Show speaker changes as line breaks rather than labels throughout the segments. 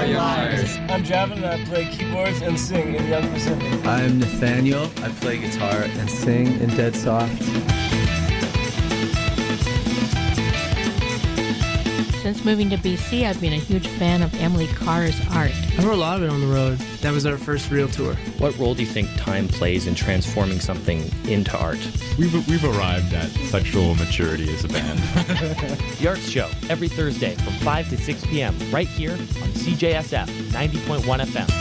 lives.
I'm Javin and I play keyboards and sing in Young Pacific.
I'm Nathaniel. I play guitar and sing in Dead Soft.
Since moving to BC, I've been a huge fan of Emily Carr's art.
I wrote a lot of it on the road. That was our first real tour.
What role do you think time plays in transforming something into art?
We've arrived at sexual maturity as a band.
The Arts Show, every Thursday from 5 to 6 p.m. right here on CJSF 90.1 FM.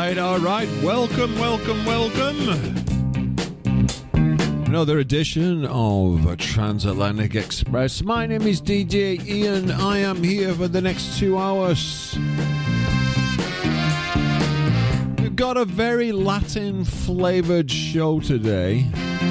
right. Welcome. Another edition of Transatlantic Express. My name is DJ Ian. I am here for the next 2 hours. We've got a very Latin-flavored show today.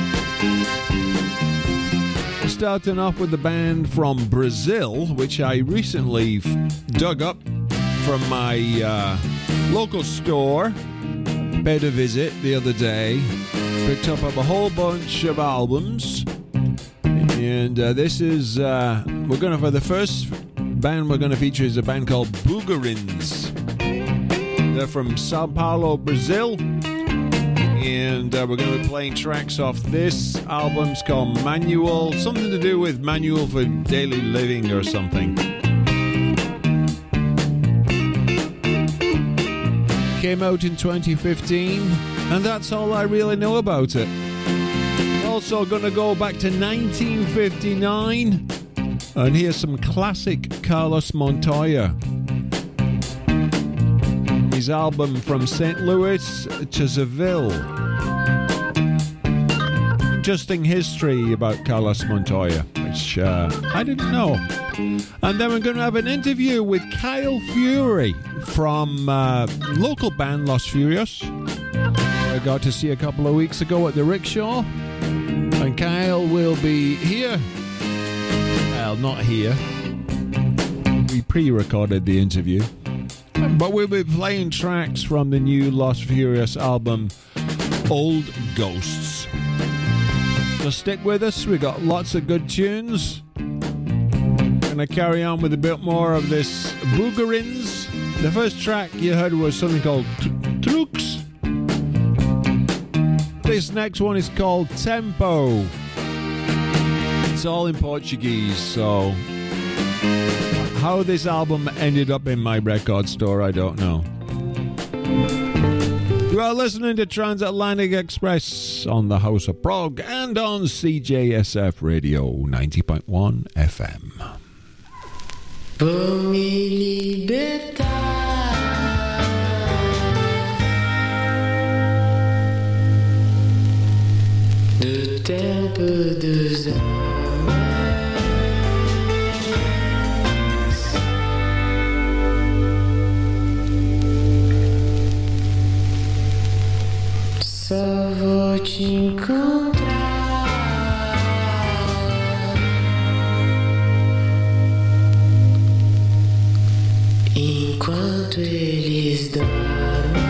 Starting off with the band from Brazil, which I recently dug up from my local store. Paid a visit the other day. Picked up a whole bunch of albums. And this is, for the first band we're going to feature is a band called Boogerins. They're from Sao Paulo, Brazil. And we're going to be playing tracks off this album. It's called Manual, something to do with Manual for Daily Living or something. Came out in 2015, and that's all I really know about it. Also going to go back to 1959 and hear some classic Carlos Montoya. His album From St. Louis to Seville. Interesting history about Carlos Montoya, which I didn't know. And then we're going to have an interview with Kyle Fury from local band Los Furios. I got to see a couple of weeks ago at the Rickshaw. And Kyle will be here. Well, not here. We pre-recorded the interview. But we'll be playing tracks from the new Los Furios album, Old Ghosts. So stick with us, we got lots of good tunes. Gonna carry on with a bit more of this Boogerins. The first track you heard was something called Truques. This next one is called Tempo. It's all in Portuguese, so how this album ended up in my record store, I don't know. You are listening to Transatlantic Express on the House of Prog and on CJSF Radio 90.1 FM.
Vou me libertar do tempo dos homens. Só vou te encontrar enquanto eles dormem.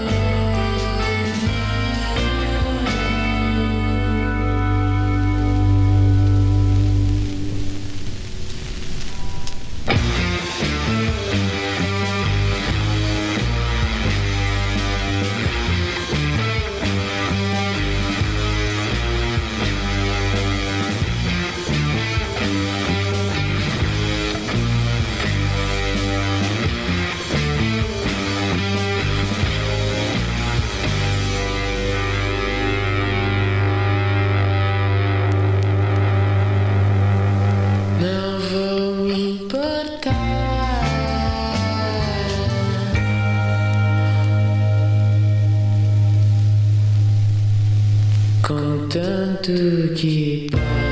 Tanto que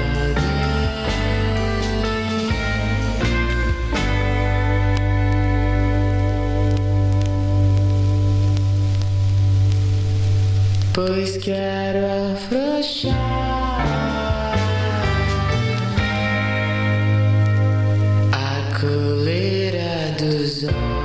paguei, pois quero afrouxar a coleira dos homens.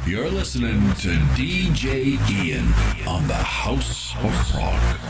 You're listening to DJ Ian on the House of Rock.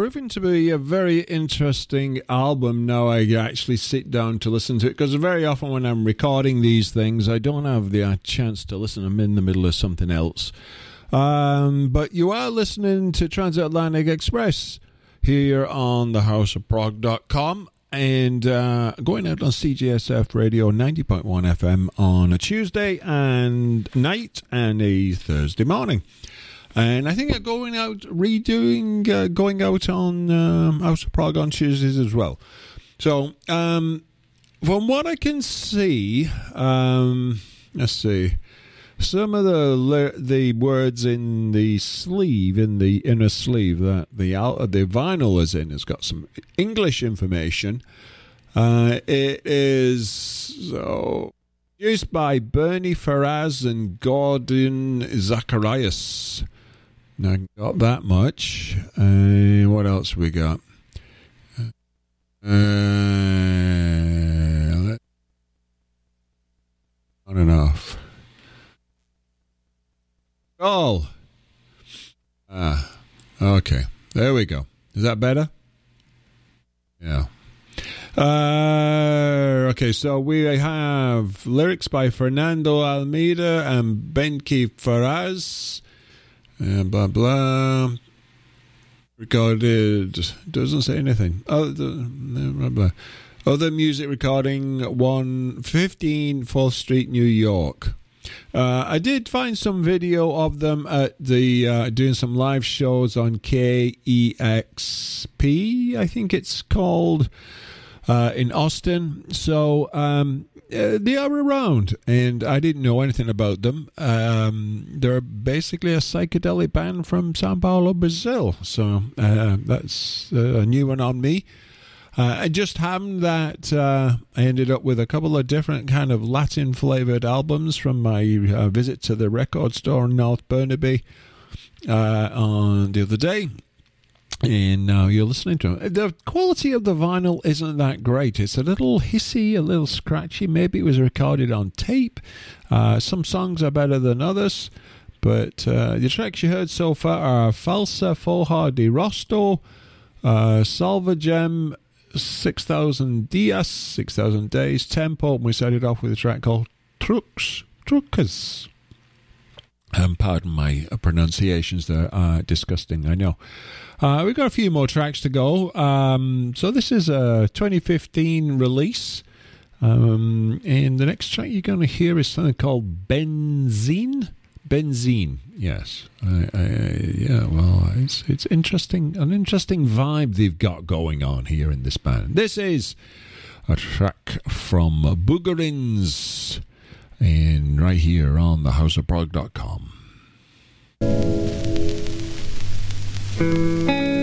proving to be a very interesting album now I actually sit down to listen to it, because very often when I'm recording these things I don't have the chance to listen. I'm in the middle of something else. But you are listening to Transatlantic Express here on thehouseofprog.com and going out on CJSF Radio 90.1 FM on a Tuesday and night and a Thursday morning. And I think I'm going out on House of Prog on Tuesdays as well. So, from what I can see, let's see. Some of the words in the sleeve, in the inner sleeve that the vinyl is in, has got some English information. It is produced by Bernie Faraz and Gordon Zacharias. Now, got that much. What else we got? Not enough. Oh. Okay. There we go. Is that better? Yeah. Okay, so we have lyrics by Fernando Almeida and Benki Faraz. Blah, blah. Recorded. Doesn't say anything. Other music recording 115 4th Street, New York. I did find some video of them at the doing some live shows on KEXP, I think it's called, in Austin. So they are around, and I didn't know anything about them. They're basically a psychedelic band from Sao Paulo, Brazil. So that's a new one on me. I just happened that I ended up with a couple of different kind of Latin-flavoured albums from my visit to the record store in North Burnaby on the other day. And now you're listening to them. The quality of the vinyl isn't that great. It's a little hissy, a little scratchy. Maybe it was recorded on tape. Some songs are better than others. But the tracks you heard so far are Falsa Foja de Rosto, Salvagem, 6,000 Dias, 6,000 Days, Tempo, and we started off with a track called Trucas. Pardon my pronunciations, they're disgusting, I know. We've got a few more tracks to go. So this is a 2015 release. And the next track you're going to hear is something called Benzene. Benzene, yes. Yeah, well, it's interesting. An interesting vibe they've got going on here in this band. This is a track from Boogerins, and right here on thehouseofprog.com.